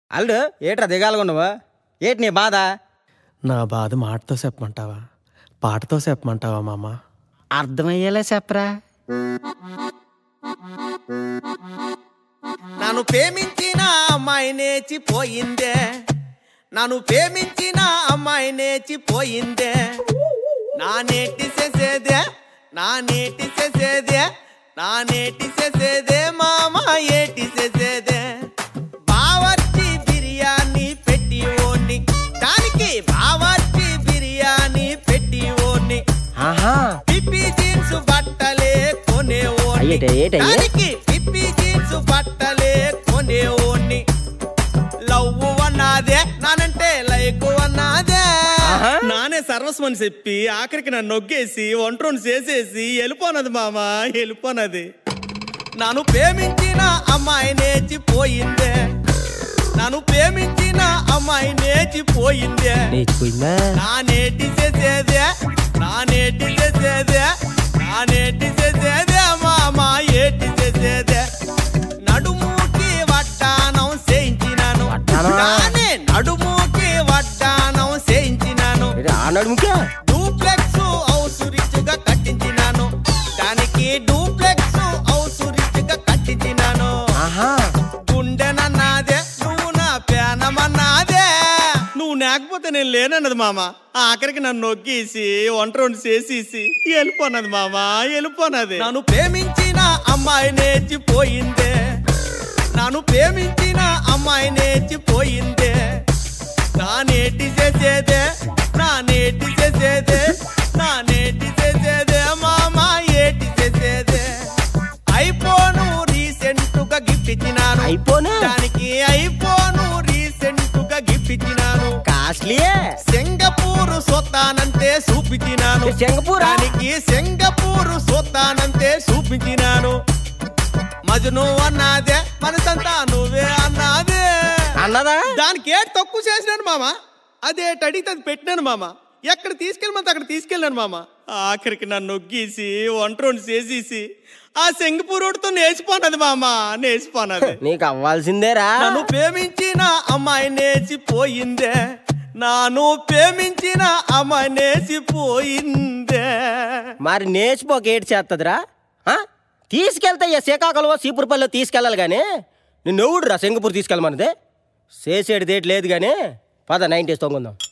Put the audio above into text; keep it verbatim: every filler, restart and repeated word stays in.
అల్లుడు ఏట్రా దిగాలుగా ఉండవు? ఏటి నీ బాధ? నా బాధ మాటతో చెప్పమంటావా, పాటతో చెప్పమంటావా మామ? అర్థమయ్యేలా చెప్పరా. నన్ను ప్రేమించిన అమ్మాయి నేర్చిపోయిందే, నన్ను ప్రేమించిన అమ్మాయి నేర్చిపోయిందే, నా నేటి చేసేదే, నా నేటి చేసేదే, నా నేటి చేసేదే మామ ఏటి చేసేదే. బావర్చి బిర్యానీ పెట్టి ఓని, దానికి బావర్చి బిర్యానీ పెట్టి ఓని, పిప్పి జీన్స్ బట్టలే కొనే ఓని, దానికి పిప్పి జీన్స్ బట్టలే కొనే ఓని. లవ్ అన్నాదే, నానంటే లైక్ అన్నాదే, నానే సర్వస్వని చెప్పి ఆఖరికి నన్ను నొగ్గేసి ఒంట్రోని చేసేసి వెళ్ళిపోనది మామ, వెళ్ళిపోనది. నన్ను ప్రేమించిన అమ్మాయి నేర్చిపోయిందే, నన్ను ప్రేమించిన అమ్మాయి నేర్చిపోయిందే, నా నేటి చేసేదే, నా నేటి చేసేదే, నా నేటి చేసేదే మామ ఏటి చేసేదే. నడుముకి వడ్డానం చేయించినాను, నానే నడుముకి వడ్డానం చేయించినాను, డూప్లెక్స్ హౌస్ రిచ్ గా కట్టించినాను, దానికి డూప్లెక్స్ హౌస్ రిచ్ గా కట్టించినాను. గుండెనన్నాదే, నువ్వు నా పేనమన్నాదే, నువ్వు లేకపోతే నేను లేనన్నది మామ. ఆఖరికి నన్ను నొగ్గేసి ఒంటరి చేసేసి వెళ్ళిపోనది మామ, వెళ్ళిపోనది. నన్ను ప్రేమించిన అమ్మాయి నేర్చిపోయిందే, నన్ను ప్రేమించిన అమ్మాయి నేర్చిపోయిందే, నా నేటి చేసేదే, నా నేటి చేసేదే, నా నేటి చేసేదే మామ ఏటి చేసేదే. ఐఫోను రీసెంట్ గా గిఫ్ట్ ఇచ్చినాను, దానికి ఐఫోను రీసెంట్ గా గిఫ్ట్ ఇచ్చినాను. కాస్ట్లీయే. సింగపూర్ సొత్తానంతే చూపించినాను, దానికి సింగపూర్ సొత్తానంతే చూపించినాను. మజను అన్నాదే, మనసంతా నువ్వే అన్నాదే అన్నదా, దానికి ఏడు తక్కువ చేసినాను మామ, అదే అడిగితే అది పెట్టినాను మామ. ఎక్కడ తీసుకెళ్ళమంటే అక్కడ తీసుకెళ్ళాను మామ. ఆఖరికి నన్ను నొగ్గేసి ఒంటరి చేసేసి ఆ సింగపూరుడితో నేర్చిపోనది మామ, నేర్చిపోనది. నీకు అవ్వాల్సిందేరా. నన్ను ప్రేమించిన అమ్మాయి నేర్చిపోయిందే, నాను ప్రేమించిన అమ్మాయి నేర్చిపోయిందే. మరి నేర్చిపోక ఏటి చేస్తుందిరా? తీసుకెళ్తే శ్రీకాకుళం సీపురపల్లిలో తీసుకెళ్ళాలి కానీ నిన్ను ఎవడురా సింగపూర్ తీసుకెళ్ళమన్నదే? చేసేది దేటి లేదు కానీ పద నైన్టీస్ తొంగుందాం.